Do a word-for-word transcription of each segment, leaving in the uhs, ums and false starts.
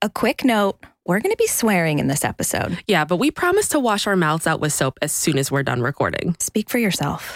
A quick note, we're going to be swearing in this episode. Yeah, but we promise to wash our mouths out with soap as soon as we're done recording. Speak for yourself.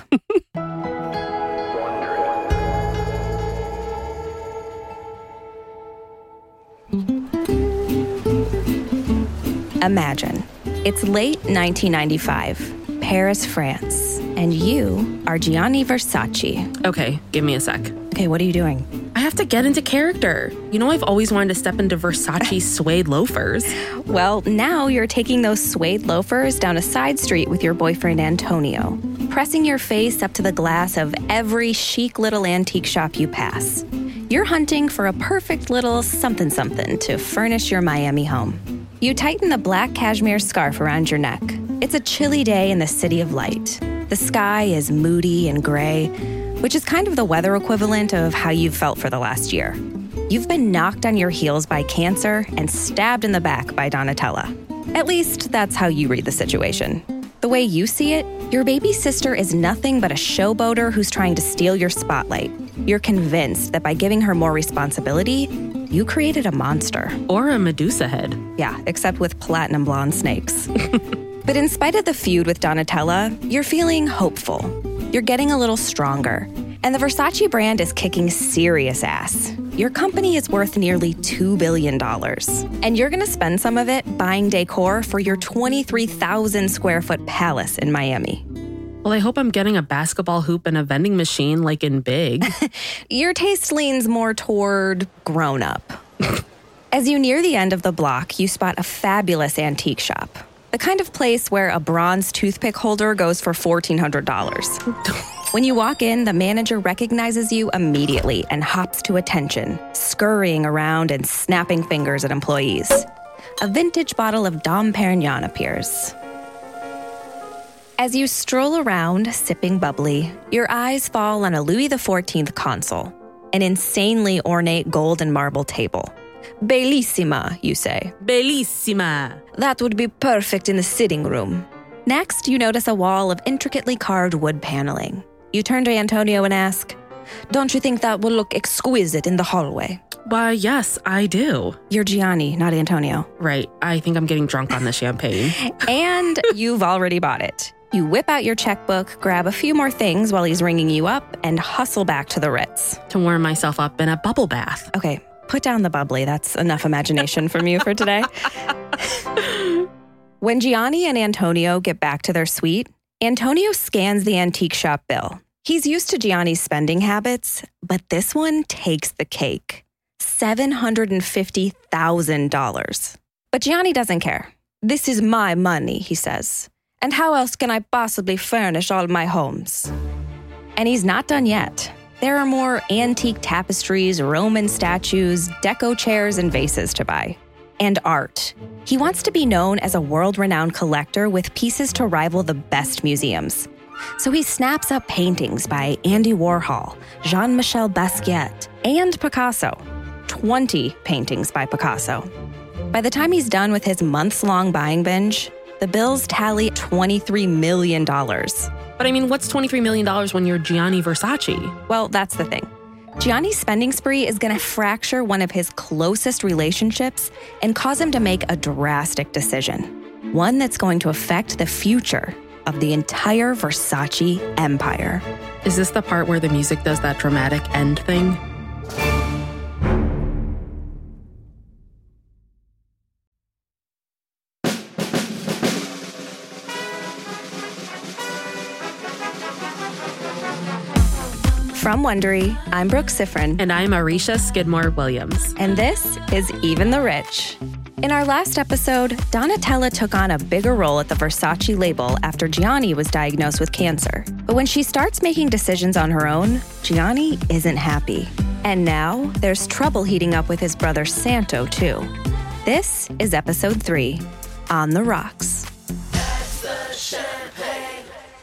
Imagine, it's late nineteen ninety-five, Paris, France, and you are Gianni Versace. Okay, give me a sec. Okay, what are you doing? I have to get into character. You know, I've always wanted to step into Versace suede loafers. Well, now you're taking those suede loafers down a side street with your boyfriend Antonio, pressing your face up to the glass of every chic little antique shop you pass. You're hunting for a perfect little something-something to furnish your Miami home. You tighten the black cashmere scarf around your neck. It's a chilly day in the City of Light. The sky is moody and gray, which is kind of the weather equivalent of how you've felt for the last year. You've been knocked on your heels by cancer and stabbed in the back by Donatella. At least that's how you read the situation. The way you see it, your baby sister is nothing but a showboater who's trying to steal your spotlight. You're convinced that by giving her more responsibility, you created a monster. Or a Medusa head. Yeah, except with platinum blonde snakes. But in spite of the feud with Donatella, you're feeling hopeful. You're getting a little stronger. And the Versace brand is kicking serious ass. Your company is worth nearly two billion dollars. And you're going to spend some of it buying decor for your twenty-three thousand square foot palace in Miami. Well, I hope I'm getting a basketball hoop and a vending machine like in Big. Your taste leans more toward grown up. As you near the end of the block, you spot a fabulous antique shop. The kind of place where a bronze toothpick holder goes for fourteen hundred dollars. When you walk in, the manager recognizes you immediately and hops to attention, scurrying around and snapping fingers at employees. A vintage bottle of Dom Perignon appears. As you stroll around, sipping bubbly, your eyes fall on a Louis the fourteenth console, an insanely ornate gold and marble table. Bellissima, you say. Bellissima. That would be perfect in the sitting room. Next, you notice a wall of intricately carved wood paneling. You turn to Antonio and ask, "Don't you think that will look exquisite in the hallway?" Why, yes, I do. You're Gianni, not Antonio. Right. I think I'm getting drunk on the champagne. And you've already bought it. You whip out your checkbook, grab a few more things while he's ringing you up, and hustle back to the Ritz. To warm myself up in a bubble bath. Okay, put down the bubbly. That's enough imagination from you for today. When Gianni and Antonio get back to their suite, Antonio scans the antique shop bill. He's used to Gianni's spending habits, but this one takes the cake. seven hundred fifty thousand dollars. But Gianni doesn't care. "This is my money," he says. "And how else can I possibly furnish all my homes?" And he's not done yet. There are more antique tapestries, Roman statues, deco chairs, and vases to buy. And art. He wants to be known as a world-renowned collector with pieces to rival the best museums. So he snaps up paintings by Andy Warhol, Jean-Michel Basquiat, and Picasso. twenty paintings by Picasso. By the time he's done with his months-long buying binge, the bills tally twenty-three million dollars. But I mean, what's twenty-three million dollars when you're Gianni Versace? Well, that's the thing. Gianni's spending spree is going to fracture one of his closest relationships and cause him to make a drastic decision. One that's going to affect the future of the entire Versace empire. Is this the part where the music does that dramatic end thing? From Wondery, I'm Brooke Sifrin. And I'm Arisha Skidmore-Williams. And this is Even the Rich. In our last episode, Donatella took on a bigger role at the Versace label after Gianni was diagnosed with cancer. But when she starts making decisions on her own, Gianni isn't happy. And now there's trouble heating up with his brother Santo, too. This is episode three, On the Rocks. That's the champagne.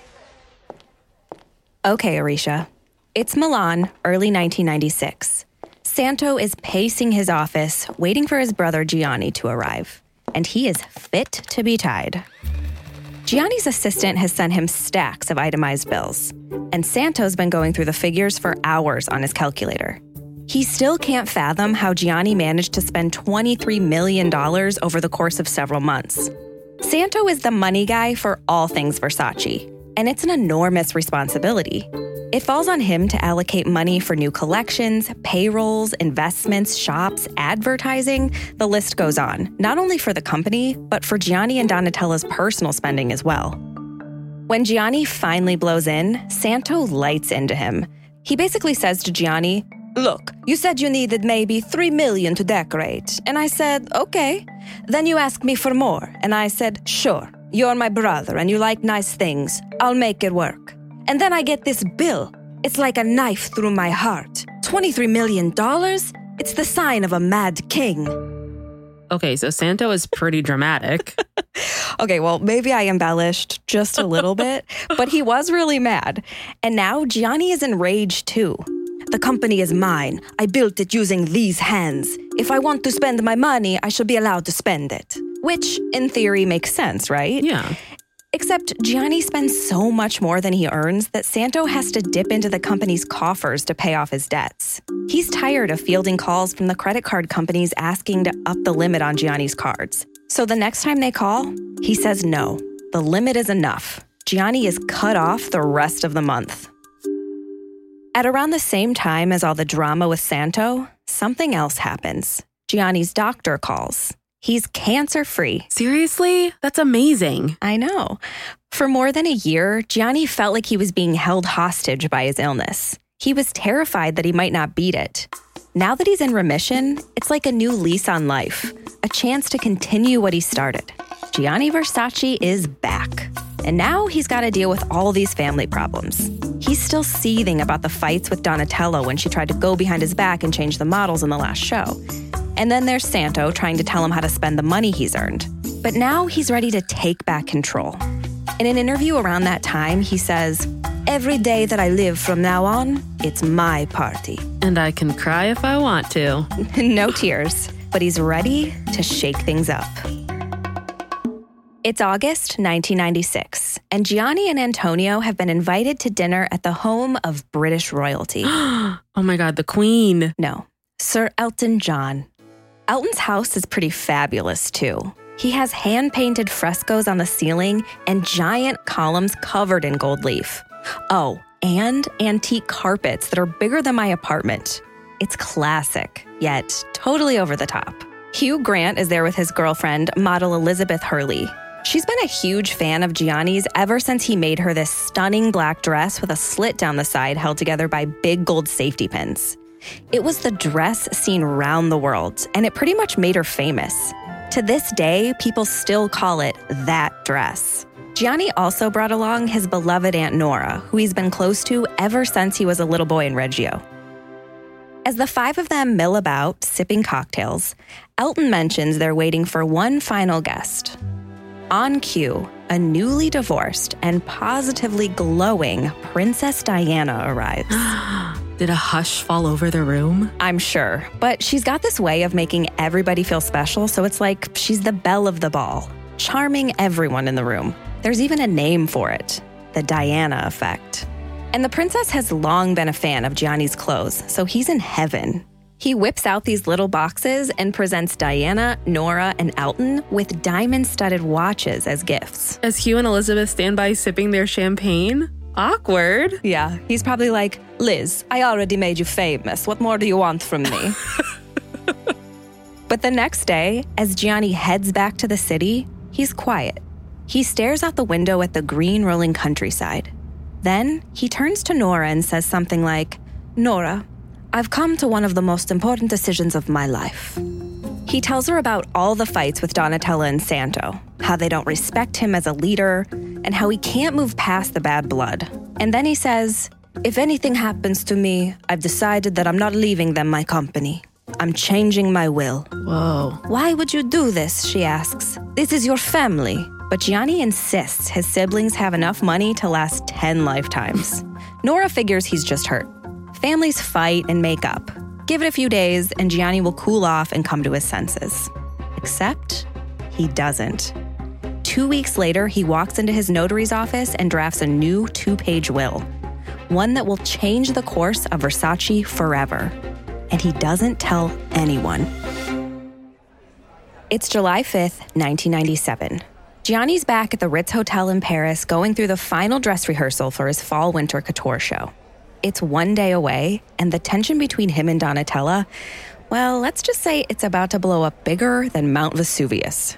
Okay, Arisha. It's Milan, early nineteen ninety-six. Santo is pacing his office, waiting for his brother Gianni to arrive. And he is fit to be tied. Gianni's assistant has sent him stacks of itemized bills. And Santo's been going through the figures for hours on his calculator. He still can't fathom how Gianni managed to spend twenty-three million dollars over the course of several months. Santo is the money guy for all things Versace, and it's an enormous responsibility. It falls on him to allocate money for new collections, payrolls, investments, shops, advertising. The list goes on, not only for the company, but for Gianni and Donatella's personal spending as well. When Gianni finally blows in, Santo lights into him. He basically says to Gianni, "Look, you said you needed maybe three million dollars to decorate." And I said, "Okay." Then you asked me for more, and I said, "Sure. You're my brother and you like nice things. I'll make it work." And then I get this bill. It's like a knife through my heart. twenty-three million dollars? It's the sign of a mad king. Okay, so Santo is pretty dramatic. Okay, well, maybe I embellished just a little bit, but he was really mad. And now Gianni is enraged too. "The company is mine. I built it using these hands. If I want to spend my money, I should be allowed to spend it." Which, in theory, makes sense, right? Yeah. Except Gianni spends so much more than he earns that Santo has to dip into the company's coffers to pay off his debts. He's tired of fielding calls from the credit card companies asking to up the limit on Gianni's cards. So the next time they call, he says no. The limit is enough. Gianni is cut off the rest of the month. At around the same time as all the drama with Santo, something else happens. Gianni's doctor calls. He's cancer-free. Seriously? That's amazing. I know. For more than a year, Gianni felt like he was being held hostage by his illness. He was terrified that he might not beat it. Now that he's in remission, it's like a new lease on life, a chance to continue what he started. Gianni Versace is back. And now he's got to deal with all these family problems. He's still seething about the fights with Donatella when she tried to go behind his back and change the models in the last show. And then there's Santo trying to tell him how to spend the money he's earned. But now he's ready to take back control. In an interview around that time, he says, "Every day that I live from now on, it's my party." And I can cry if I want to. No tears, but he's ready to shake things up. It's August nineteen ninety-six, and Gianni and Antonio have been invited to dinner at the home of British royalty. Oh my God, the Queen. No, Sir Elton John. Elton's house is pretty fabulous, too. He has hand-painted frescoes on the ceiling and giant columns covered in gold leaf. Oh, and antique carpets that are bigger than my apartment. It's classic, yet totally over the top. Hugh Grant is there with his girlfriend, model Elizabeth Hurley. She's been a huge fan of Gianni's ever since he made her this stunning black dress with a slit down the side held together by big gold safety pins. It was the dress seen round the world, and it pretty much made her famous. To this day, people still call it that dress. Gianni also brought along his beloved Aunt Nora, who he's been close to ever since he was a little boy in Reggio. As the five of them mill about, sipping cocktails, Elton mentions they're waiting for one final guest. On cue, a newly divorced and positively glowing Princess Diana arrives. Did a hush fall over the room? I'm sure, but she's got this way of making everybody feel special, so it's like she's the belle of the ball, charming everyone in the room. There's even a name for it, the Diana effect. And the princess has long been a fan of Gianni's clothes, so he's in heaven. He whips out these little boxes and presents Diana, Nora, and Elton with diamond-studded watches as gifts. As Hugh and Elizabeth stand by sipping their champagne? Awkward. Yeah, he's probably like, "Liz, I already made you famous. What more do you want from me?" But the next day, as Gianni heads back to the city, he's quiet. He stares out the window at the green rolling countryside. Then he turns to Nora and says something like, "Nora, I've come to one of the most important decisions of my life." He tells her about all the fights with Donatella and Santo, how they don't respect him as a leader, and how he can't move past the bad blood. And then he says, "If anything happens to me, I've decided that I'm not leaving them my company. I'm changing my will." Whoa. "Why would you do this?" she asks. "This is your family." But Gianni insists his siblings have enough money to last ten lifetimes. Nora figures he's just hurt. Families fight and make up. Give it a few days, and Gianni will cool off and come to his senses. Except he doesn't. Two weeks later, he walks into his notary's office and drafts a new two-page will, one that will change the course of Versace forever. and he doesn't tell anyone. It's July fifth, nineteen ninety-seven. Gianni's back at the Ritz Hotel in Paris going through the final dress rehearsal for his fall-winter couture show. It's one day away, and the tension between him and Donatella, well, let's just say it's about to blow up bigger than Mount Vesuvius.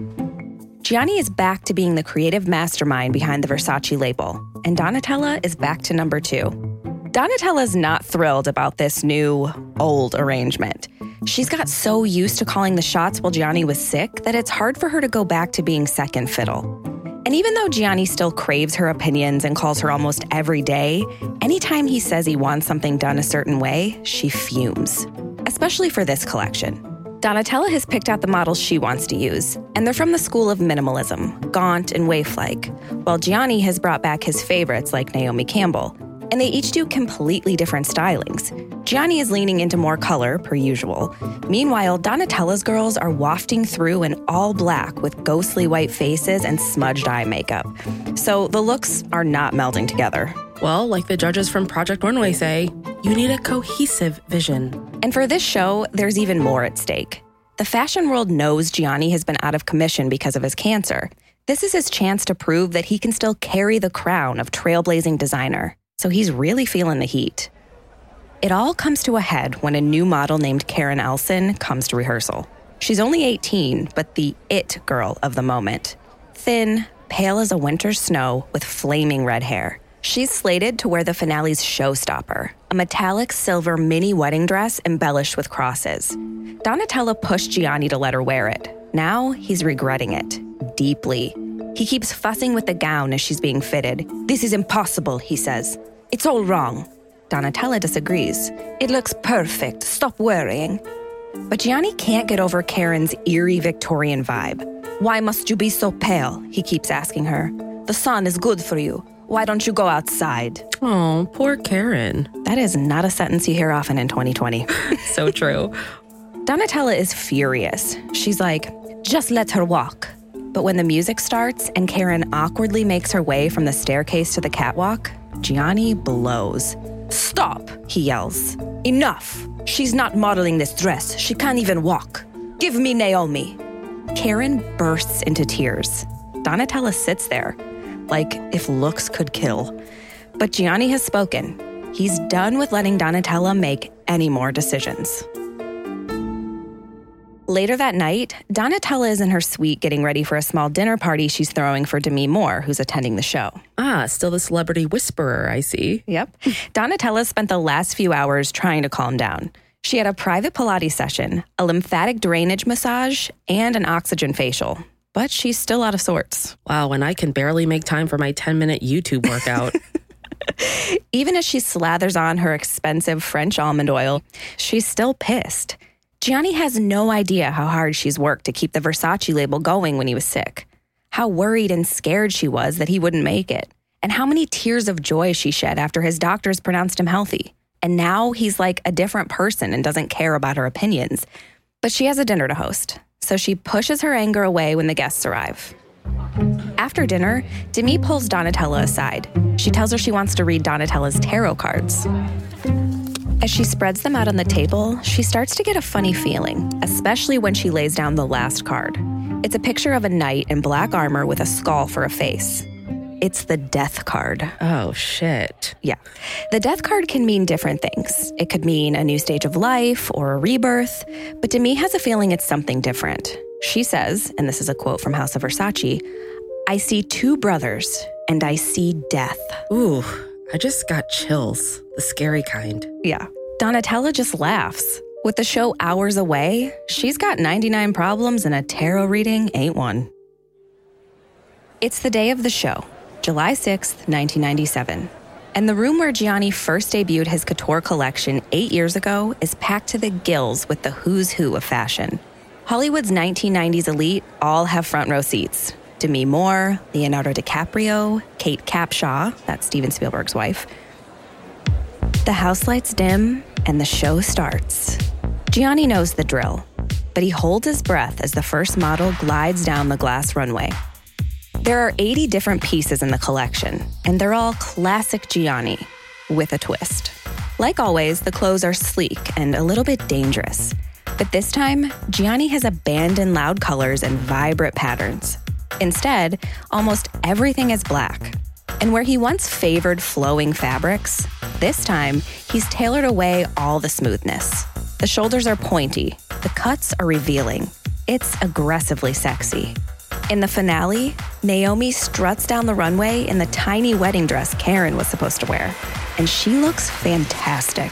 Gianni is back to being the creative mastermind behind the Versace label, and Donatella is back to number two. Donatella's not thrilled about this new, old arrangement. She's got so used to calling the shots while Gianni was sick that it's hard for her to go back to being second fiddle. And even though Gianni still craves her opinions and calls her almost every day, anytime he says he wants something done a certain way, she fumes. Especially for this collection. Donatella has picked out the models she wants to use, and they're from the school of minimalism, gaunt and waif-like, while Gianni has brought back his favorites like Naomi Campbell. And they each do completely different stylings. Gianni is leaning into more color, per usual. Meanwhile, Donatella's girls are wafting through in all black with ghostly white faces and smudged eye makeup. So the looks are not melding together. Well, like the judges from Project Runway say, you need a cohesive vision. And for this show, there's even more at stake. The fashion world knows Gianni has been out of commission because of his cancer. This is his chance to prove that he can still carry the crown of trailblazing designer. So he's really feeling the heat. It all comes to a head when a new model named Karen Elson comes to rehearsal. She's only eighteen, but the it girl of the moment. Thin, pale as a winter's snow with flaming red hair. She's slated to wear the finale's showstopper, a metallic silver mini wedding dress embellished with crosses. Donatella pushed Gianni to let her wear it. Now he's regretting it, deeply. He keeps fussing with the gown as she's being fitted. This is impossible, he says. It's all wrong. Donatella disagrees. It looks perfect. Stop worrying. But Gianni can't get over Karen's eerie Victorian vibe. Why must you be so pale? He keeps asking her. The sun is good for you. Why don't you go outside? Oh, poor Karen. That is not a sentence you hear often in twenty twenty. So true. Donatella is furious. She's like, just let her walk. But when the music starts and Karen awkwardly makes her way from the staircase to the catwalk, Gianni blows. Stop, he yells. Enough. She's not modeling this dress. She can't even walk. Give me Naomi. Karen bursts into tears. Donatella sits there, like if looks could kill. But Gianni has spoken. He's done with letting Donatella make any more decisions. Later that night, Donatella is in her suite getting ready for a small dinner party she's throwing for Demi Moore, who's attending the show. Ah, still the celebrity whisperer, I see. Yep. Donatella spent the last few hours trying to calm down. She had a private Pilates session, a lymphatic drainage massage, and an oxygen facial. But she's still out of sorts. Wow, and I can barely make time for my ten-minute YouTube workout. Even as she slathers on her expensive French almond oil, she's still pissed. Gianni has no idea how hard she's worked to keep the Versace label going when he was sick, how worried and scared she was that he wouldn't make it, and how many tears of joy she shed after his doctors pronounced him healthy. And now he's like a different person and doesn't care about her opinions. But she has a dinner to host, so she pushes her anger away when the guests arrive. After dinner, Demi pulls Donatella aside. She tells her she wants to read Donatella's tarot cards. As she spreads them out on the table, she starts to get a funny feeling, especially when she lays down the last card. It's a picture of a knight in black armor with a skull for a face. It's the death card. Oh, shit. Yeah. The death card can mean different things. It could mean a new stage of life or a rebirth, but Demi has a feeling it's something different. She says, and this is a quote from House of Versace, I see two brothers and I see death. Ooh, I just got chills. The scary kind. Yeah. Donatella just laughs. With the show hours away, she's got ninety-nine problems and a tarot reading ain't one. It's the day of the show, July sixth, nineteen ninety-seven. And the room where Gianni first debuted his couture collection eight years ago is packed to the gills with the who's who of fashion. Hollywood's nineteen nineties elite all have front row seats. Demi Moore, Leonardo DiCaprio, Kate Capshaw, that's Steven Spielberg's wife. The house lights dim and the show starts. Gianni knows the drill, but he holds his breath as the first model glides down the glass runway. There are eighty different pieces in the collection, and they're all classic Gianni with a twist. Like always, the clothes are sleek and a little bit dangerous. But this time, Gianni has abandoned loud colors and vibrant patterns. Instead, almost everything is black. And where he once favored flowing fabrics, this time, he's tailored away all the smoothness. The shoulders are pointy. The cuts are revealing. It's aggressively sexy. In the finale, Naomi struts down the runway in the tiny wedding dress Karen was supposed to wear, and she looks fantastic.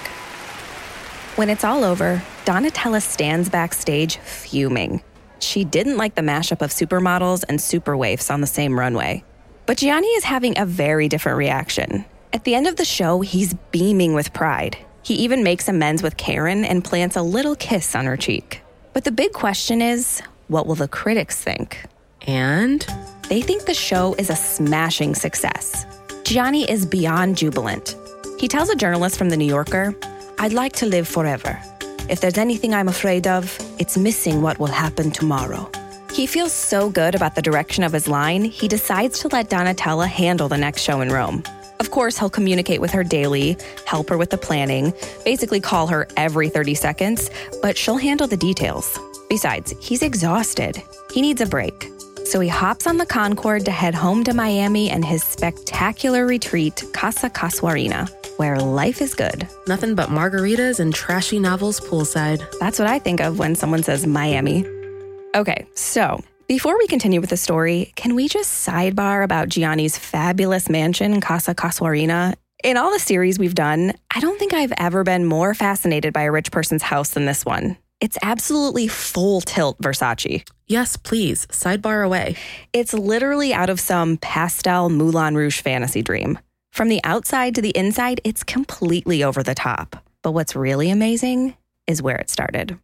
When it's all over, Donatella stands backstage fuming. She didn't like the mashup of supermodels and super waifs on the same runway. But Gianni is having a very different reaction. At the end of the show, he's beaming with pride. He even makes amends with Karen and plants a little kiss on her cheek. But the big question is, what will the critics think? And? They think the show is a smashing success. Gianni is beyond jubilant. He tells a journalist from The New Yorker, "I'd like to live forever. If there's anything I'm afraid of, it's missing what will happen tomorrow." He feels so good about the direction of his line, he decides to let Donatella handle the next show in Rome. Of course, he'll communicate with her daily, help her with the planning, basically call her every thirty seconds, but she'll handle the details. Besides, he's exhausted. He needs a break. So he hops on the Concorde to head home to Miami and his spectacular retreat, Casa Casuarina, where life is good. Nothing but margaritas and trashy novels poolside. That's what I think of when someone says Miami. Okay, so before we continue with the story, can we just sidebar about Gianni's fabulous mansion, Casa Casuarina? In all the series we've done, I don't think I've ever been more fascinated by a rich person's house than this one. It's absolutely full tilt Versace. Yes, please. Sidebar away. It's literally out of some pastel Moulin Rouge fantasy dream. From the outside to the inside, it's completely over the top. But what's really amazing is where it started.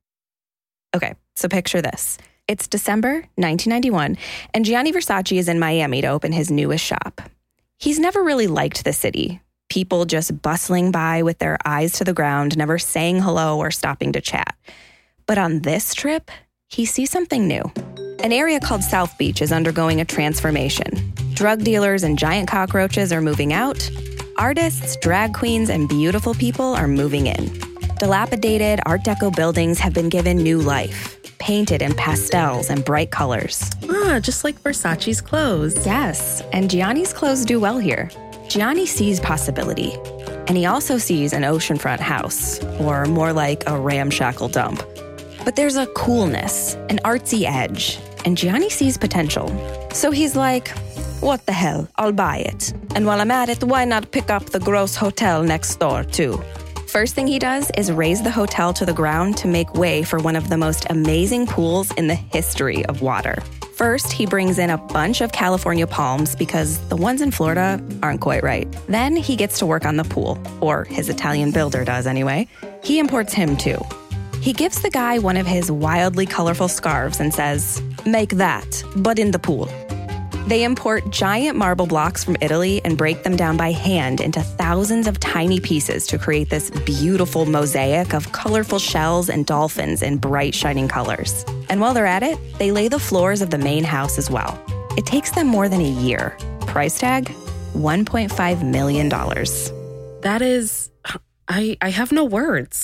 Okay, so picture this. It's December nineteen ninety-one, and Gianni Versace is in Miami to open his newest shop. He's never really liked the city. People just bustling by with their eyes to the ground, never saying hello or stopping to chat. But on this trip, he sees something new. An area called South Beach is undergoing a transformation. Drug dealers and giant cockroaches are moving out. Artists, drag queens, and beautiful people are moving in. Dilapidated Art Deco buildings have been given new life, painted in pastels and bright colors. Ah, just like Versace's clothes. Yes, and Gianni's clothes do well here. Gianni sees possibility, and he also sees an oceanfront house, or more like a ramshackle dump. But there's a coolness, an artsy edge, and Gianni sees potential. So he's like, what the hell, I'll buy it. And while I'm at it, why not pick up the gross hotel next door, too? First thing he does is raise the hotel to the ground to make way for one of the most amazing pools in the history of water. First, he brings in a bunch of California palms because the ones in Florida aren't quite right. Then he gets to work on the pool, or his Italian builder does anyway. He imports him too. He gives the guy one of his wildly colorful scarves and says, "Make that, but in the pool." They import giant marble blocks from Italy and break them down by hand into thousands of tiny pieces to create this beautiful mosaic of colorful shells and dolphins in bright, shining colors. And while they're at it, they lay the floors of the main house as well. It takes them more than a year. Price tag, one point five million dollars. That is... I, I have no words.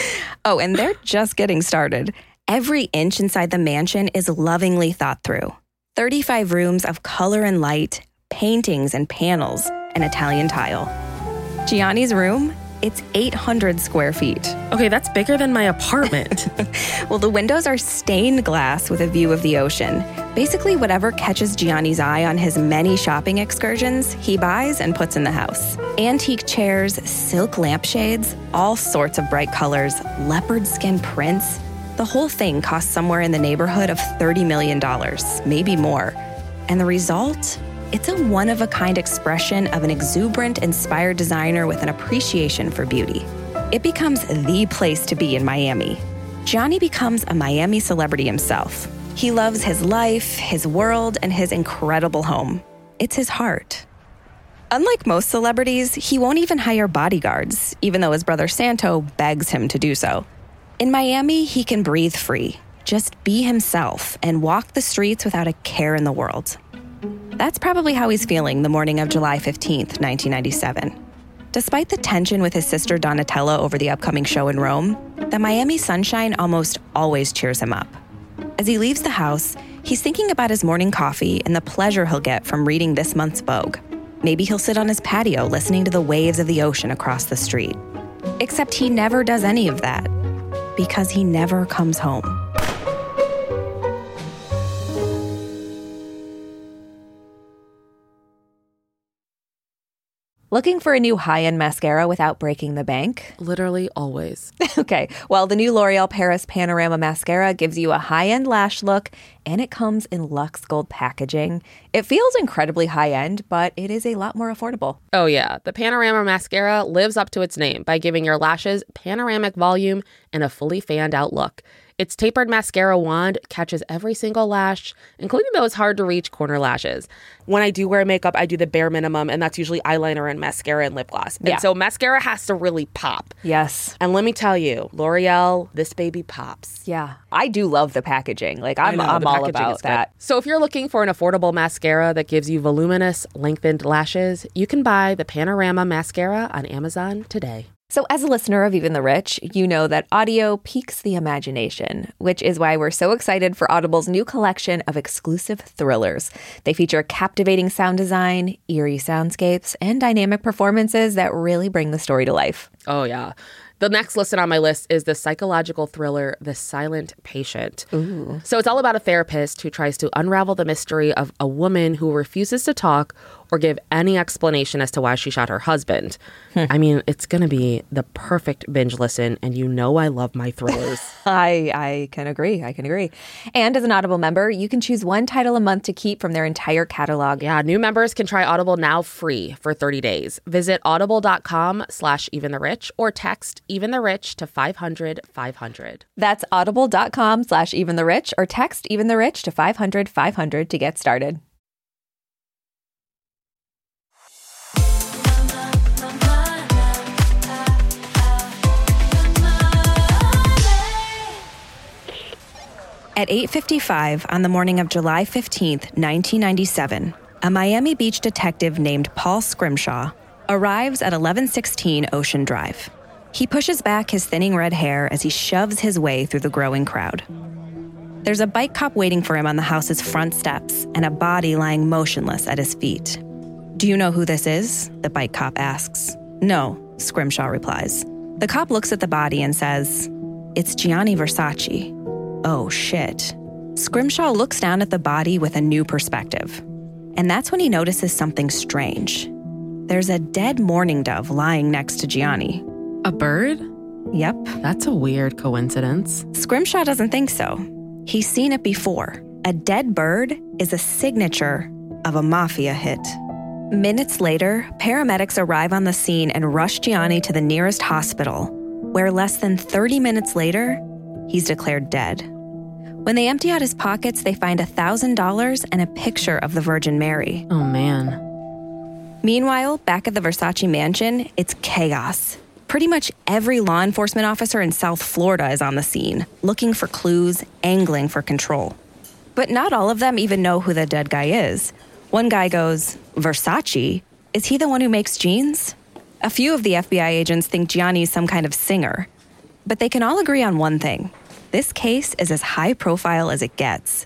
Oh, and they're just getting started. Every inch inside the mansion is lovingly thought through. thirty-five rooms of color and light, paintings and panels, and Italian tile. Gianni's room, it's eight hundred square feet. Okay, that's bigger than my apartment. Well, the windows are stained glass with a view of the ocean. Basically, whatever catches Gianni's eye on his many shopping excursions, he buys and puts in the house. Antique chairs, silk lampshades, all sorts of bright colors, leopard skin prints. The whole thing costs somewhere in the neighborhood of thirty million dollars, maybe more. And the result? It's a one-of-a-kind expression of an exuberant, inspired designer with an appreciation for beauty. It becomes the place to be in Miami. Gianni becomes a Miami celebrity himself. He loves his life, his world, and his incredible home. It's his heart. Unlike most celebrities, he won't even hire bodyguards, even though his brother Santo begs him to do so. In Miami, he can breathe free, just be himself, and walk the streets without a care in the world. That's probably how he's feeling the morning of July fifteenth, nineteen ninety-seven. Despite the tension with his sister Donatella over the upcoming show in Rome, the Miami sunshine almost always cheers him up. As he leaves the house, he's thinking about his morning coffee and the pleasure he'll get from reading this month's Vogue. Maybe he'll sit on his patio listening to the waves of the ocean across the street. Except he never does any of that, because he never comes home. Looking for a new high-end mascara without breaking the bank? Literally always. Okay, well, the new L'Oreal Paris Panorama Mascara gives you a high-end lash look, and it comes in Luxe Gold packaging. It feels incredibly high-end, but it is a lot more affordable. Oh yeah, the Panorama Mascara lives up to its name by giving your lashes panoramic volume and a fully fanned out look. Its tapered mascara wand catches every single lash, including those hard-to-reach corner lashes. When I do wear makeup, I do the bare minimum, and that's usually eyeliner and mascara and lip gloss. And yeah. so mascara has to really pop. Yes. And let me tell you, L'Oreal, this baby pops. Yeah. I do love the packaging. Like, I'm, know, I'm all about that. Good. So if you're looking for an affordable mascara that gives you voluminous, lengthened lashes, you can buy the Panorama Mascara on Amazon today. So as a listener of Even the Rich, you know that audio piques the imagination, which is why we're so excited for Audible's new collection of exclusive thrillers. They feature captivating sound design, eerie soundscapes, and dynamic performances that really bring the story to life. Oh, yeah. The next listed on my list is the psychological thriller, The Silent Patient. Ooh. So it's all about a therapist who tries to unravel the mystery of a woman who refuses to talk or give any explanation as to why she shot her husband. Hmm. I mean, it's going to be the perfect binge listen, and you know I love my thrillers. I I can agree. I can agree. And as an Audible member, you can choose one title a month to keep from their entire catalog. Yeah, new members can try Audible now free for thirty days. Visit audible.com slash even the rich or text even the rich to five hundred five hundred. That's audible.com slash even the rich or text even the rich to five hundred five hundred to get started. At eight fifty-five on the morning of July fifteenth, nineteen ninety-seven, a Miami Beach detective named Paul Scrimshaw arrives at eleven sixteen Ocean Drive. He pushes back his thinning red hair as he shoves his way through the growing crowd. There's a bike cop waiting for him on the house's front steps and a body lying motionless at his feet. "Do you know who this is?" the bike cop asks. "No," Scrimshaw replies. The cop looks at the body and says, "It's Gianni Versace." Oh, shit. Scrimshaw looks down at the body with a new perspective. And that's when he notices something strange. There's a dead mourning dove lying next to Gianni. A bird? Yep. That's a weird coincidence. Scrimshaw doesn't think so. He's seen it before. A dead bird is a signature of a mafia hit. Minutes later, paramedics arrive on the scene and rush Gianni to the nearest hospital, where less than thirty minutes later, he's declared dead. When they empty out his pockets, they find one thousand dollars and a picture of the Virgin Mary. Oh, man. Meanwhile, back at the Versace mansion, it's chaos. Pretty much every law enforcement officer in South Florida is on the scene, looking for clues, angling for control. But not all of them even know who the dead guy is. One guy goes, "Versace? Is he the one who makes jeans?" A few of the F B I agents think Gianni's some kind of singer. But they can all agree on one thing. This case is as high profile as it gets.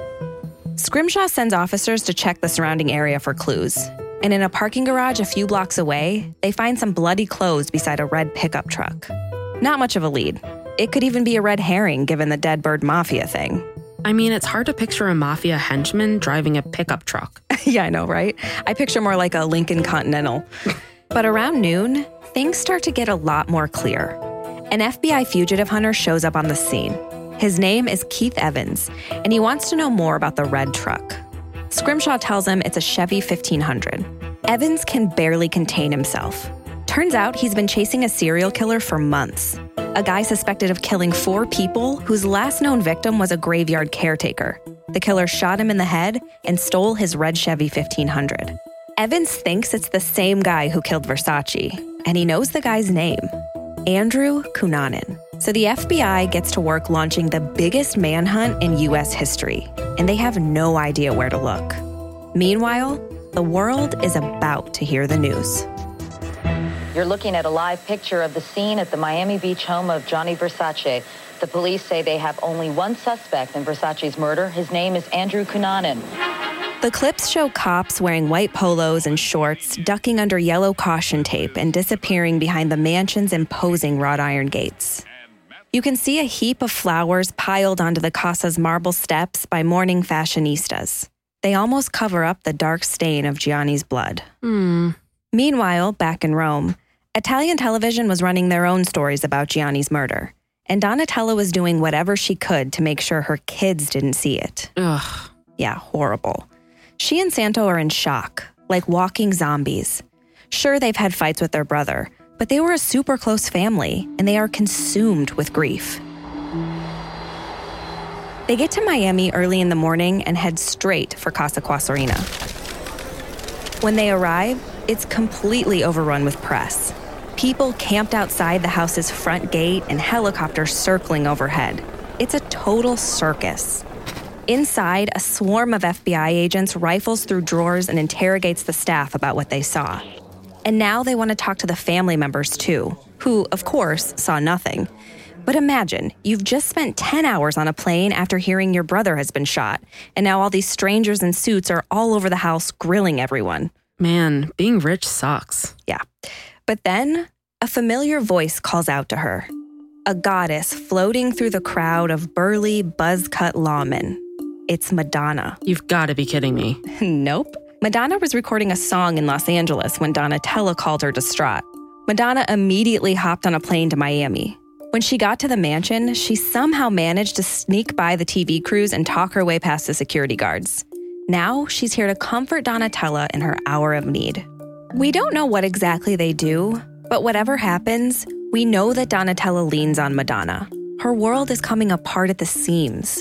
Scrimshaw sends officers to check the surrounding area for clues. And in a parking garage a few blocks away, they find some bloody clothes beside a red pickup truck. Not much of a lead. It could even be a red herring given the dead bird mafia thing. I mean, it's hard to picture a mafia henchman driving a pickup truck. Yeah, I know, right? I picture more like a Lincoln Continental. But around noon, things start to get a lot more clear. An F B I fugitive hunter shows up on the scene. His name is Keith Evans, and he wants to know more about the red truck. Scrimshaw tells him it's a Chevy fifteen hundred. Evans can barely contain himself. Turns out he's been chasing a serial killer for months. A guy suspected of killing four people whose last known victim was a graveyard caretaker. The killer shot him in the head and stole his red Chevy fifteen hundred. Evans thinks it's the same guy who killed Versace, and he knows the guy's name, Andrew Cunanan. So the F B I gets to work launching the biggest manhunt in U S history, and they have no idea where to look. Meanwhile, the world is about to hear the news. You're looking at a live picture of the scene at the Miami Beach home of Gianni Versace. The police say they have only one suspect in Versace's murder. His name is Andrew Cunanan. The clips show cops wearing white polos and shorts, ducking under yellow caution tape and disappearing behind the mansion's imposing wrought iron gates. You can see a heap of flowers piled onto the Casa's marble steps by mourning fashionistas. They almost cover up the dark stain of Gianni's blood. Hmm. Meanwhile, back in Rome, Italian television was running their own stories about Gianni's murder, and Donatella was doing whatever she could to make sure her kids didn't see it. Ugh. Yeah, horrible. She and Santo are in shock, like walking zombies. Sure, they've had fights with their brother, but they were a super close family, and they are consumed with grief. They get to Miami early in the morning and head straight for Casa Quasarina. When they arrive, it's completely overrun with press. People camped outside the house's front gate and helicopters circling overhead. It's a total circus. Inside, a swarm of F B I agents rifles through drawers and interrogates the staff about what they saw. And now they want to talk to the family members too, who, of course, saw nothing. But imagine, you've just spent ten hours on a plane after hearing your brother has been shot, and now all these strangers in suits are all over the house grilling everyone. Man, being rich sucks. Yeah. But then, a familiar voice calls out to her. A goddess floating through the crowd of burly, buzz-cut lawmen. It's Madonna. You've got to be kidding me. Nope. Madonna was recording a song in Los Angeles when Donatella called her distraught. Madonna immediately hopped on a plane to Miami. When she got to the mansion, she somehow managed to sneak by the T V crews and talk her way past the security guards. Now, she's here to comfort Donatella in her hour of need. We don't know what exactly they do, but whatever happens, we know that Donatella leans on Madonna. Her world is coming apart at the seams.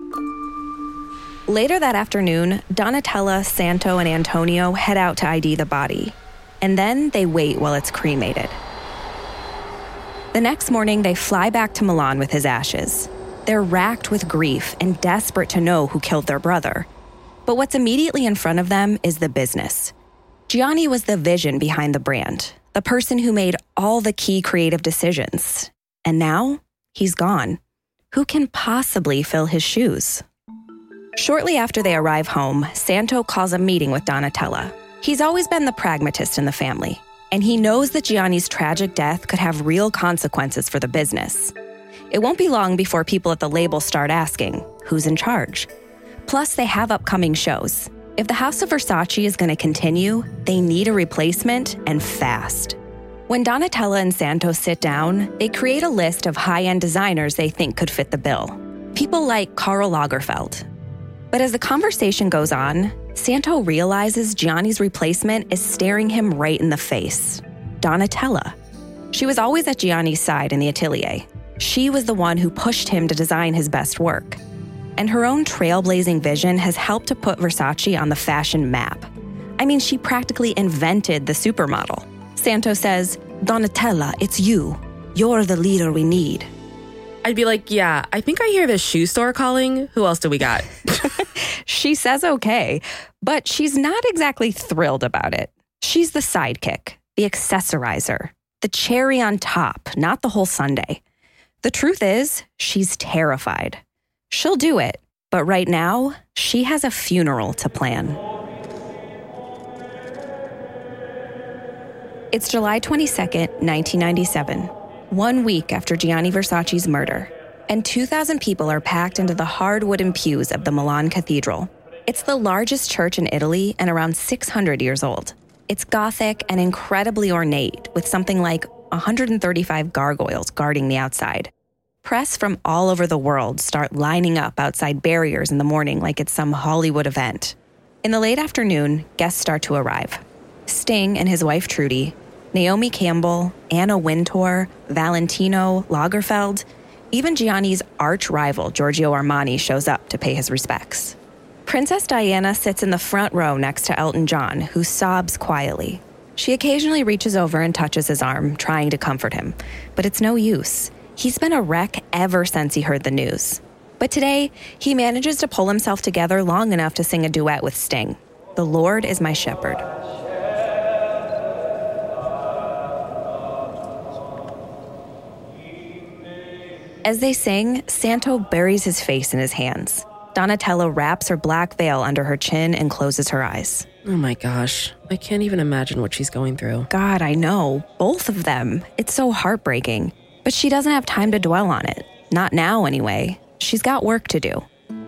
Later that afternoon, Donatella, Santo, and Antonio head out to I D the body. And then they wait while it's cremated. The next morning, they fly back to Milan with his ashes. They're racked with grief and desperate to know who killed their brother. But what's immediately in front of them is the business. Gianni was the vision behind the brand, the person who made all the key creative decisions. And now, he's gone. Who can possibly fill his shoes? Shortly after they arrive home, Santo calls a meeting with Donatella. He's always been the pragmatist in the family, and he knows that Gianni's tragic death could have real consequences for the business. It won't be long before people at the label start asking, who's in charge? Plus, they have upcoming shows. If the House of Versace is going to continue, they need a replacement, and fast. When Donatella and Santo sit down, they create a list of high-end designers they think could fit the bill. People like Karl Lagerfeld. But as the conversation goes on, Santo realizes Gianni's replacement is staring him right in the face. Donatella. She was always at Gianni's side in the atelier. She was the one who pushed him to design his best work. And her own trailblazing vision has helped to put Versace on the fashion map. I mean, she practically invented the supermodel. Santo says, Donatella, it's you. You're the leader we need. I'd be like, yeah, I think I hear the shoe store calling. Who else do we got? She says okay, but she's not exactly thrilled about it. She's the sidekick, the accessorizer, the cherry on top, not the whole sundae. The truth is, she's terrified. She'll do it, but right now, she has a funeral to plan. It's July twenty-second, nineteen ninety-seven, one week after Gianni Versace's murder, and two thousand people are packed into the hard wooden pews of the Milan Cathedral. It's the largest church in Italy and around six hundred years old. It's Gothic and incredibly ornate, with something like one hundred thirty-five gargoyles guarding the outside. Press from all over the world start lining up outside barriers in the morning like it's some Hollywood event. In the late afternoon, guests start to arrive. Sting and his wife Trudy, Naomi Campbell, Anna Wintour, Valentino, Lagerfeld, even Gianni's arch rival Giorgio Armani shows up to pay his respects. Princess Diana sits in the front row next to Elton John, who sobs quietly. She occasionally reaches over and touches his arm, trying to comfort him, but it's no use. He's been a wreck ever since he heard the news. But today, he manages to pull himself together long enough to sing a duet with Sting. The Lord is my shepherd. As they sing, Santo buries his face in his hands. Donatella wraps her black veil under her chin and closes her eyes. Oh my gosh, I can't even imagine what she's going through. God, I know. Both of them. It's so heartbreaking. But she doesn't have time to dwell on it. Not now, anyway. She's got work to do.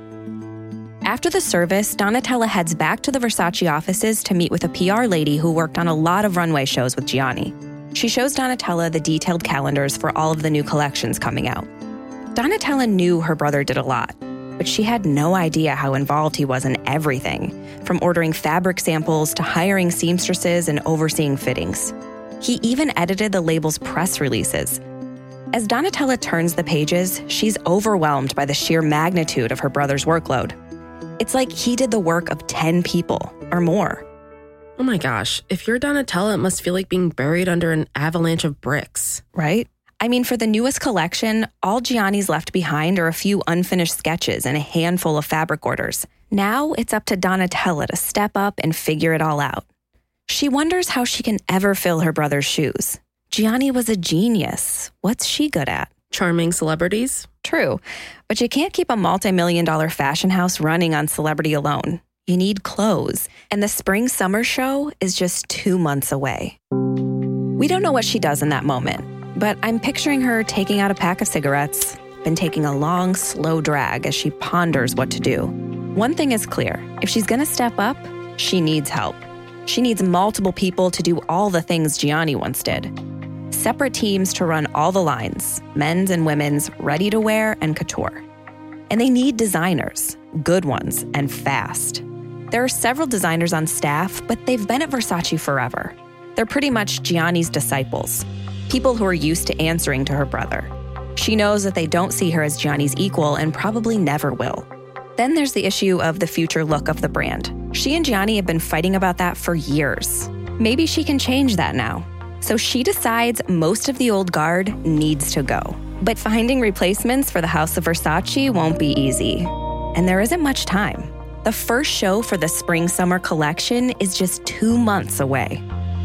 After the service, Donatella heads back to the Versace offices to meet with a P R lady who worked on a lot of runway shows with Gianni. She shows Donatella the detailed calendars for all of the new collections coming out. Donatella knew her brother did a lot, but she had no idea how involved he was in everything, from ordering fabric samples to hiring seamstresses and overseeing fittings. He even edited the label's press releases. As Donatella turns the pages, she's overwhelmed by the sheer magnitude of her brother's workload. It's like he did the work of ten people or more. Oh my gosh, if you're Donatella, it must feel like being buried under an avalanche of bricks. Right? I mean, for the newest collection, all Gianni's left behind are a few unfinished sketches and a handful of fabric orders. Now it's up to Donatella to step up and figure it all out. She wonders how she can ever fill her brother's shoes. Gianni was a genius. What's she good at? Charming celebrities? True, but you can't keep a multi-million dollar fashion house running on celebrity alone. You need clothes, and the spring-summer show is just two months away. We don't know what she does in that moment, but I'm picturing her taking out a pack of cigarettes, then taking a long, slow drag as she ponders what to do. One thing is clear. If she's going to step up, she needs help. She needs multiple people to do all the things Gianni once did. Separate teams to run all the lines, men's and women's, ready-to-wear and couture. And they need designers, good ones, and fast. There are several designers on staff, but they've been at Versace forever. They're pretty much Gianni's disciples, people who are used to answering to her brother. She knows that they don't see her as Gianni's equal and probably never will. Then there's the issue of the future look of the brand. She and Gianni have been fighting about that for years. Maybe she can change that now. So she decides most of the old guard needs to go. But finding replacements for the House of Versace won't be easy. And there isn't much time. The first show for the spring-summer collection is just two months away.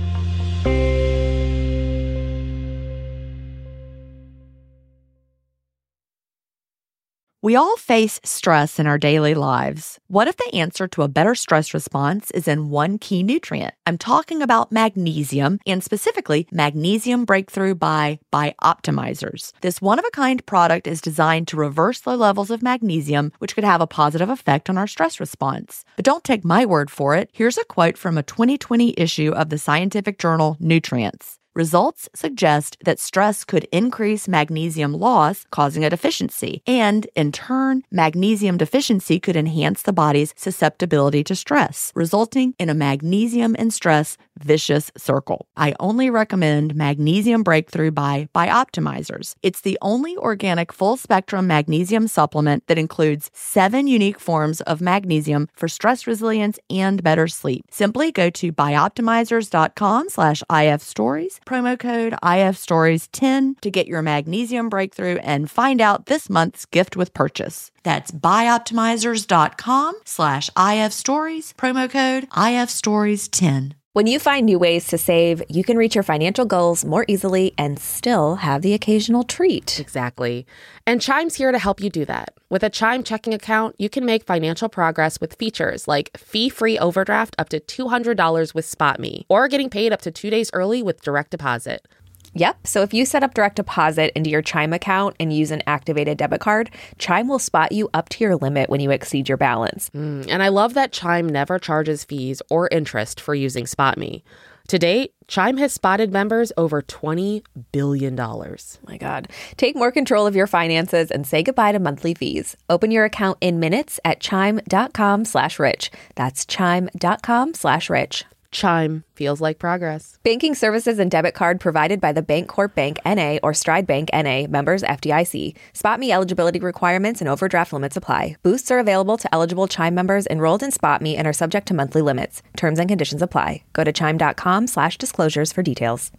We all face stress in our daily lives. What if the answer to a better stress response is in one key nutrient? I'm talking about magnesium, and specifically Magnesium Breakthrough by Bioptimizers. This one-of-a-kind product is designed to reverse low levels of magnesium, which could have a positive effect on our stress response. But don't take my word for it. Here's a quote from a twenty twenty issue of the scientific journal Nutrients. Results suggest that stress could increase magnesium loss, causing a deficiency. And, in turn, magnesium deficiency could enhance the body's susceptibility to stress, resulting in a magnesium and stress vicious circle. I only recommend Magnesium Breakthrough by Bioptimizers. It's the only organic full-spectrum magnesium supplement that includes seven unique forms of magnesium for stress resilience and better sleep. Simply go to bioptimizers.com slash ifstories, promo code I F stories ten to get your Magnesium Breakthrough and find out this month's gift with purchase. That's bioptimizers.com slash ifstories, promo code I F stories ten. When you find new ways to save, you can reach your financial goals more easily and still have the occasional treat. Exactly. And Chime's here to help you do that. With a Chime checking account, you can make financial progress with features like fee-free overdraft up to two hundred dollars with SpotMe, or getting paid up to two days early with direct deposit. Yep. So if you set up direct deposit into your Chime account and use an activated debit card, Chime will spot you up to your limit when you exceed your balance. Mm, and I love that Chime never charges fees or interest for using SpotMe. To date, Chime has spotted members over twenty billion dollars. Oh my God. Take more control of your finances and say goodbye to monthly fees. Open your account in minutes at chime.com slash rich. That's chime.com slash rich. Chime feels like progress. Banking services and debit card provided by the Bancorp Bank N A or Stride Bank N A, members F D I C. SpotMe eligibility requirements and overdraft limits apply. Boosts are available to eligible Chime members enrolled in SpotMe and are subject to monthly limits. Terms and conditions apply. Go to chime.com slash disclosures for details.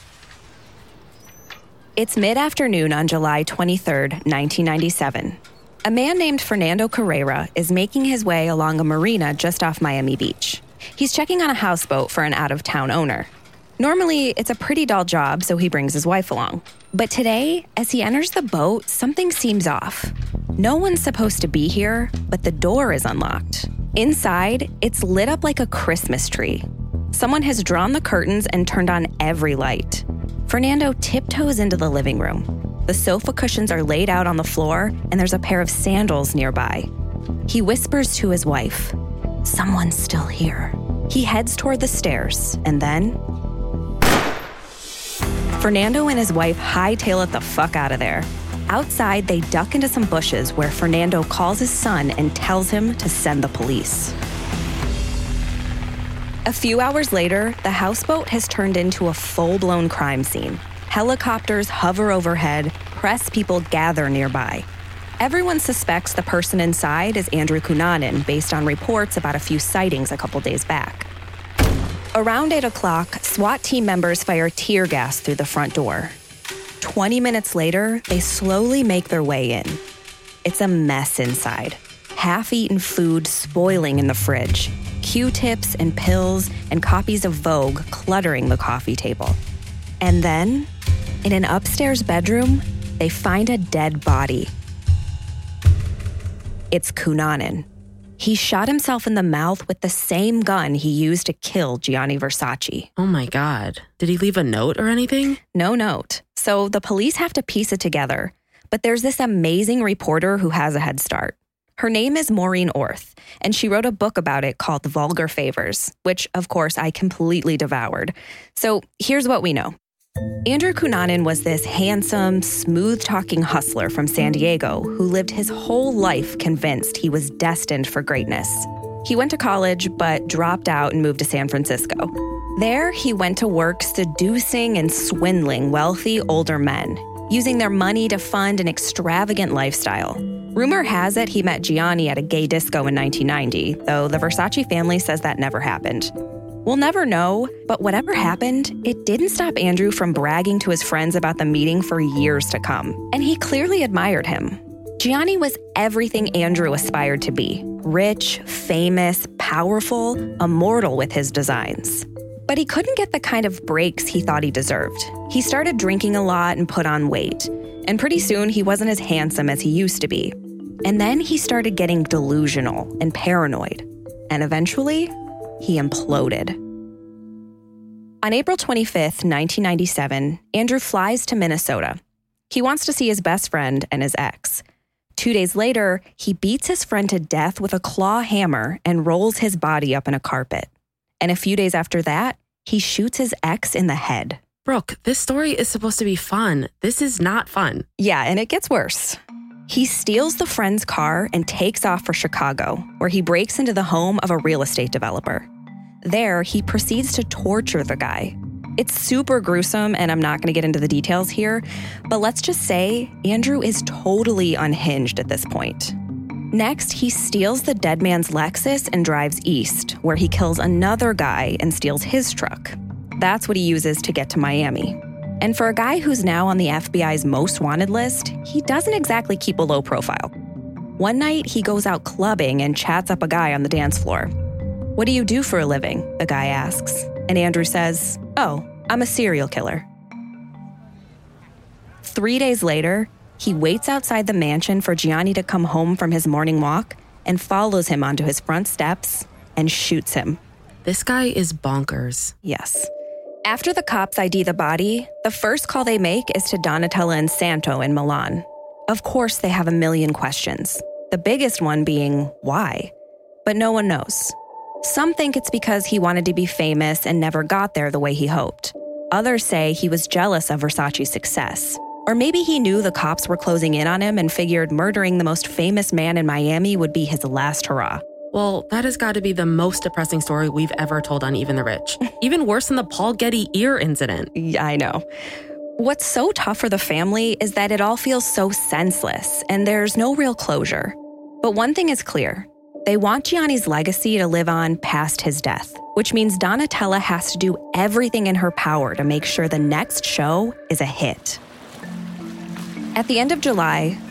It's mid-afternoon on July twenty-third, nineteen ninety-seven. A man named Fernando Carrera is making his way along a marina just off Miami Beach. He's checking on a houseboat for an out-of-town owner. Normally, it's a pretty dull job, so he brings his wife along. But today, as he enters the boat, something seems off. No one's supposed to be here, but the door is unlocked. Inside, it's lit up like a Christmas tree. Someone has drawn the curtains and turned on every light. Fernando tiptoes into the living room. The sofa cushions are laid out on the floor, and there's a pair of sandals nearby. He whispers to his wife, "Someone's still here." He heads toward the stairs, and then Fernando and his wife hightail it the fuck out of there. Outside, they duck into some bushes where Fernando calls his son and tells him to send the police. A few hours later, the houseboat has turned into a full-blown crime scene. Helicopters hover overhead, press people gather nearby. Everyone suspects the person inside is Andrew Cunanan based on reports about a few sightings a couple days back. Around eight o'clock, SWAT team members fire tear gas through the front door. Twenty minutes later, they slowly make their way in. It's a mess inside. Half-eaten food spoiling in the fridge, Q-tips and pills and copies of Vogue cluttering the coffee table. And then, in an upstairs bedroom, they find a dead body. It's Cunanan. He shot himself in the mouth with the same gun he used to kill Gianni Versace. Oh my God. Did he leave a note or anything? No note. So the police have to piece it together. But there's this amazing reporter who has a head start. Her name is Maureen Orth, and she wrote a book about it called Vulgar Favors, which, of course, I completely devoured. So here's what we know. Andrew Cunanan was this handsome, smooth-talking hustler from San Diego who lived his whole life convinced he was destined for greatness. He went to college, but dropped out and moved to San Francisco. There, he went to work seducing and swindling wealthy older men, using their money to fund an extravagant lifestyle. Rumor has it he met Gianni at a gay disco in nineteen ninety, though the Versace family says that never happened. We'll never know, but whatever happened, it didn't stop Andrew from bragging to his friends about the meeting for years to come. And he clearly admired him. Gianni was everything Andrew aspired to be. Rich, famous, powerful, immortal with his designs. But he couldn't get the kind of breaks he thought he deserved. He started drinking a lot and put on weight. And pretty soon, he wasn't as handsome as he used to be. And then he started getting delusional and paranoid. And eventually, he imploded. On April twenty-fifth, nineteen ninety-seven, Andrew flies to Minnesota. He wants to see his best friend and his ex. Two days later, he beats his friend to death with a claw hammer and rolls his body up in a carpet. And a few days after that, he shoots his ex in the head. Brooke, this story is supposed to be fun. This is not fun. Yeah, and it gets worse. He steals the friend's car and takes off for Chicago, where he breaks into the home of a real estate developer. There, he proceeds to torture the guy. It's super gruesome, and I'm not going to get into the details here, but let's just say Andrew is totally unhinged at this point. Next, he steals the dead man's Lexus and drives east, where he kills another guy and steals his truck. That's what he uses to get to Miami. And for a guy who's now on the F B I's most wanted list, he doesn't exactly keep a low profile. One night, he goes out clubbing and chats up a guy on the dance floor. "What do you do for a living?" the guy asks. And Andrew says, "Oh, I'm a serial killer." Three days later, he waits outside the mansion for Gianni to come home from his morning walk and follows him onto his front steps and shoots him. This guy is bonkers. Yes. After the cops I D the body, the first call they make is to Donatella and Santo in Milan. Of course, they have a million questions. The biggest one being, why? But no one knows. Some think it's because he wanted to be famous and never got there the way he hoped. Others say he was jealous of Versace's success. Or maybe he knew the cops were closing in on him and figured murdering the most famous man in Miami would be his last hurrah. Well, that has got to be the most depressing story we've ever told on Even the Rich. Even worse than the Paul Getty ear incident. Yeah, I know. What's so tough for the family is that it all feels so senseless and there's no real closure. But one thing is clear. They want Gianni's legacy to live on past his death, which means Donatella has to do everything in her power to make sure the next show is a hit. At the end of July,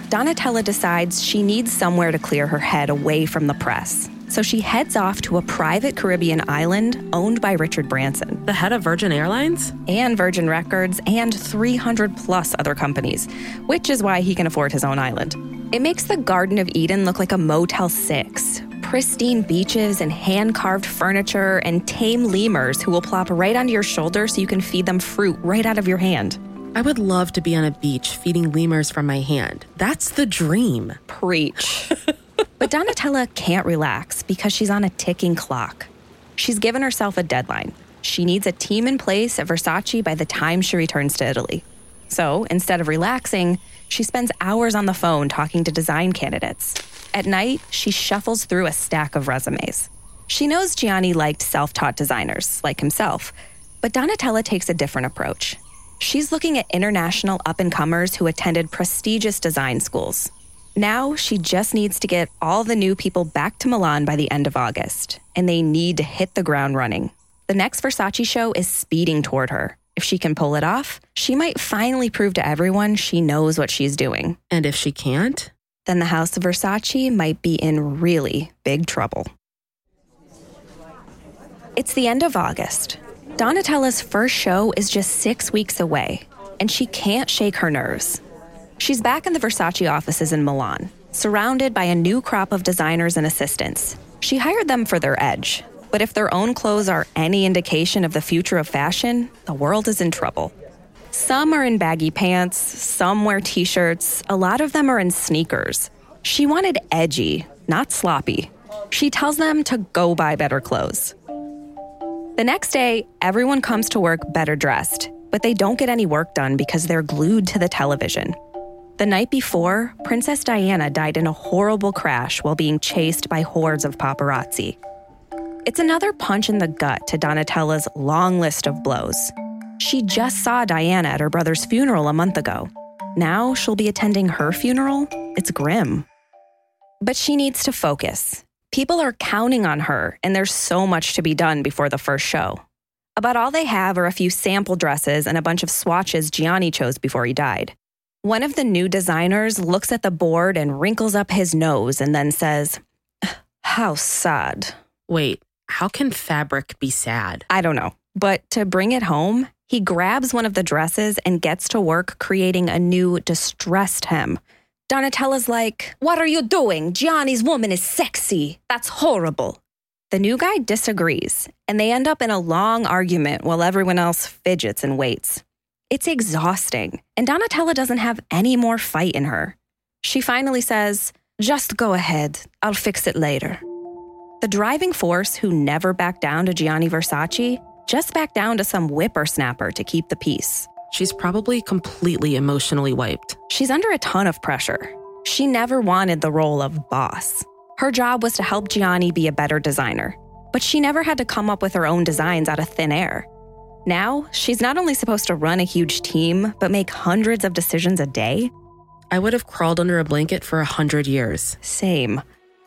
Donatella decides she needs somewhere to clear her head away from the press. So she heads off to a private Caribbean island owned by Richard Branson. The head of Virgin Airlines? And Virgin Records and three hundred plus other companies, which is why he can afford his own island. It makes the Garden of Eden look like a Motel six. Pristine beaches and hand-carved furniture and tame lemurs who will plop right onto your shoulder so you can feed them fruit right out of your hand. I would love to be on a beach feeding lemurs from my hand. That's the dream. Preach. But Donatella can't relax because she's on a ticking clock. She's given herself a deadline. She needs a team in place at Versace by the time she returns to Italy. So instead of relaxing, she spends hours on the phone talking to design candidates. At night, she shuffles through a stack of resumes. She knows Gianni liked self-taught designers like himself, but Donatella takes a different approach. She's looking at international up-and-comers who attended prestigious design schools. Now, she just needs to get all the new people back to Milan by the end of August, and they need to hit the ground running. The next Versace show is speeding toward her. If she can pull it off, she might finally prove to everyone she knows what she's doing. And if she can't? Then the House of Versace might be in really big trouble. It's the end of August. Donatella's first show is just six weeks away, and she can't shake her nerves. She's back in the Versace offices in Milan, surrounded by a new crop of designers and assistants. She hired them for their edge, but if their own clothes are any indication of the future of fashion, the world is in trouble. Some are in baggy pants, some wear t-shirts, a lot of them are in sneakers. She wanted edgy, not sloppy. She tells them to go buy better clothes. The next day, everyone comes to work better dressed, but they don't get any work done because they're glued to the television. The night before, Princess Diana died in a horrible crash while being chased by hordes of paparazzi. It's another punch in the gut to Donatella's long list of blows. She just saw Diana at her brother's funeral a month ago. Now she'll be attending her funeral? It's grim. But she needs to focus. People are counting on her, and there's so much to be done before the first show. About all they have are a few sample dresses and a bunch of swatches Gianni chose before he died. One of the new designers looks at the board and wrinkles up his nose and then says, "How sad." Wait, how can fabric be sad? I don't know. But to bring it home, he grabs one of the dresses and gets to work creating a new distressed hem. Donatella's like, "What are you doing? Gianni's woman is sexy. That's horrible." The new guy disagrees, and they end up in a long argument while everyone else fidgets and waits. It's exhausting, and Donatella doesn't have any more fight in her. She finally says, "Just go ahead. I'll fix it later." The driving force who never backed down to Gianni Versace just backed down to some whippersnapper to keep the peace. She's probably completely emotionally wiped. She's under a ton of pressure. She never wanted the role of boss. Her job was to help Gianni be a better designer, but she never had to come up with her own designs out of thin air. Now, she's not only supposed to run a huge team, but make hundreds of decisions a day. I would have crawled under a blanket for a hundred years. Same.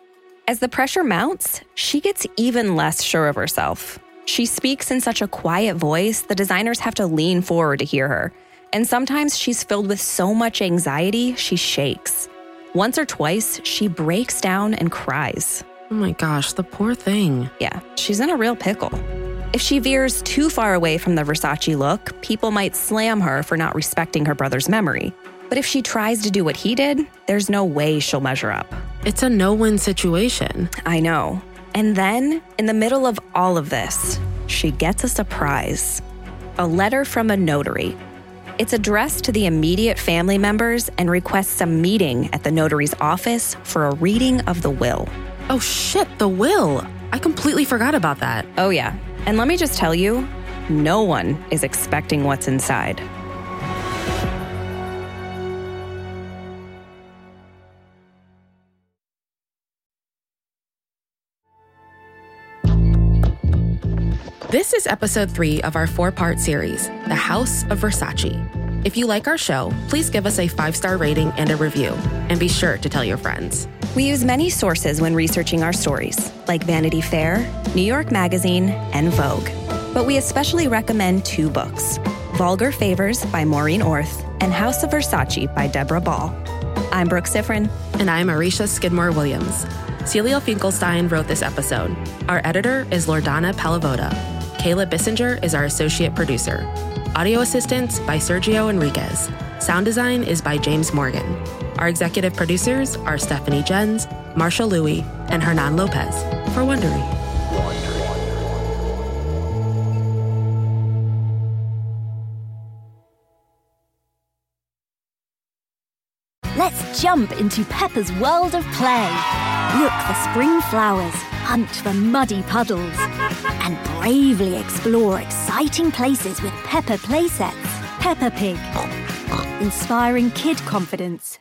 As the pressure mounts, she gets even less sure of herself. She speaks in such a quiet voice, the designers have to lean forward to hear her. And sometimes she's filled with so much anxiety, she shakes. Once or twice, she breaks down and cries. Oh my gosh, the poor thing. Yeah, she's in a real pickle. If she veers too far away from the Versace look, people might slam her for not respecting her brother's memory. But if she tries to do what he did, there's no way she'll measure up. It's a no-win situation. I know. And then, in the middle of all of this, she gets a surprise. A letter from a notary. It's addressed to the immediate family members and requests a meeting at the notary's office for a reading of the will. Oh shit, the will. I completely forgot about that. Oh yeah. And let me just tell you, no one is expecting what's inside. This is episode three of our four-part series, The House of Versace. If you like our show, please give us a five-star rating and a review, and be sure to tell your friends. We use many sources when researching our stories, like Vanity Fair, New York Magazine, and Vogue. But we especially recommend two books, Vulgar Favors by Maureen Orth and House of Versace by Deborah Ball. I'm Brooke Siffrin. And I'm Arisha Skidmore-Williams. Celia Finkelstein wrote this episode. Our editor is Lordana Palavoda. Kayla Bissinger is our associate producer. Audio assistance by Sergio Enriquez. Sound design is by James Morgan. Our executive producers are Stephanie Jens, Marsha Louie, and Hernan Lopez for Wondery. Let's jump into Peppa's world of play. Look for spring flowers, hunt for muddy puddles, and bravely explore exciting places with Peppa playsets. Peppa Pig, inspiring kid confidence.